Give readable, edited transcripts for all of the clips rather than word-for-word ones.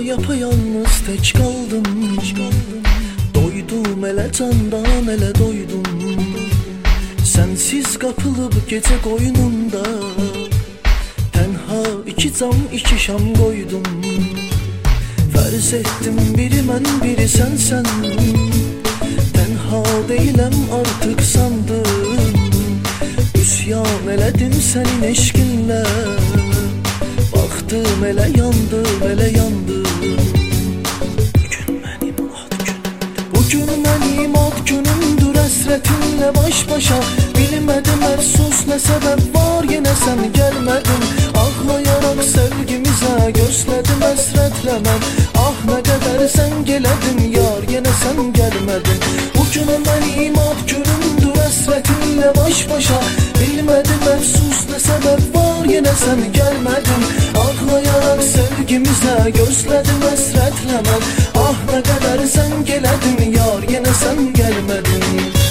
yapayalnız tek kaldım. Doydum elə candan elə doydum. Sensiz kapılıp gece koynunda tenha iki cam iki şam koydum. Farz ettim biri mən biri sensen. Tenha değilim artık sandım. Üsyan elədim senin eşkinle. Baktım elə yandım elə yandım. Bugün benim ad günümdür, əsrətinlə baş başa. Bilmədim əfsus nə səbəb var, yenə sən gəlmədin. Ağlayaraq sevgimizə gözlədim əsrətlə mən. Ah nə qədər sən gələdin yar, yenə sən gəlmədin. Bugün benim ad günümdür, əsrətinlə baş başa. Bilmədim əfsus nə səbəb var, yenə sən gəlmədin. Ağlayaraq sevgimizə gözlədim əsrətlə mən. Ah nə qədər sən gələdin yar, yenə sən gəlmədin.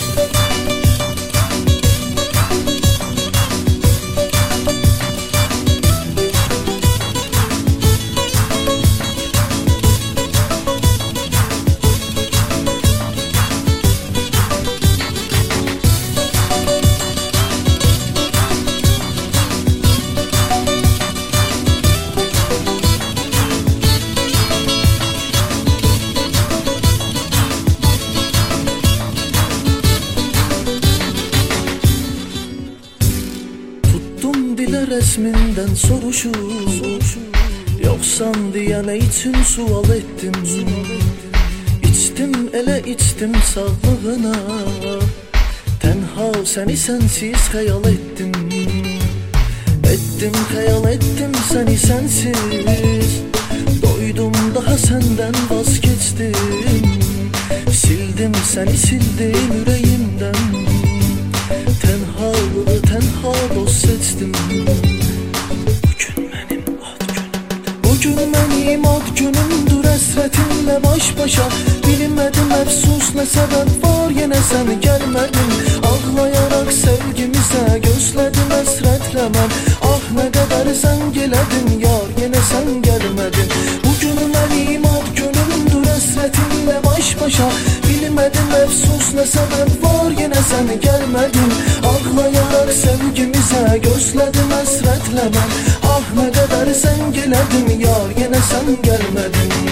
Dilə resminden soruşur, yoksan diye ne için sual ettim. İçtim ele içtim sağlığına. Tenha seni sensiz hayal ettim. Ettim hayal ettim seni sensiz. Doydum daha senden vazgeçtim. Sildim seni sildim yüreğimden. Tenhalığı tenha dost seçtim. Bugün benim ad günümdür, əsrətinlə baş başa. Bilmədim əfsus nə səbəb var, yenə sən gəlmədin. Ağlayaraq sevgimizə gözlədim əsrətlə mən. Ah nə qədər sən gələdin yar, yenə sən gəlmədin. Bugün benim ad günümdür, əsrətinlə baş başa. Bilmədim əfsus nə səbəb var, yenə sən gəlmədin. Ağlayaraq sevgimizə gözlədim əsrətlə mən. Ah nə qədər sən gələdin yar, yenə sən gəlmədin.